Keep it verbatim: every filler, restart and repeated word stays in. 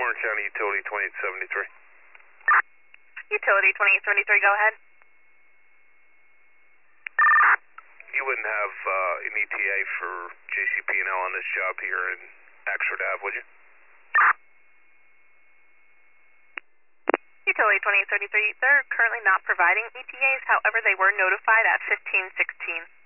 Warren County Utility twenty-eight seventy-three. Utility twenty-eight seventy-three, go ahead. You wouldn't have uh, an E T A for J C P and L on this job here in Axford Ave, would you? Utility twenty-eight seventy-three, they're currently not providing E T As, however, they were notified at fifteen sixteen.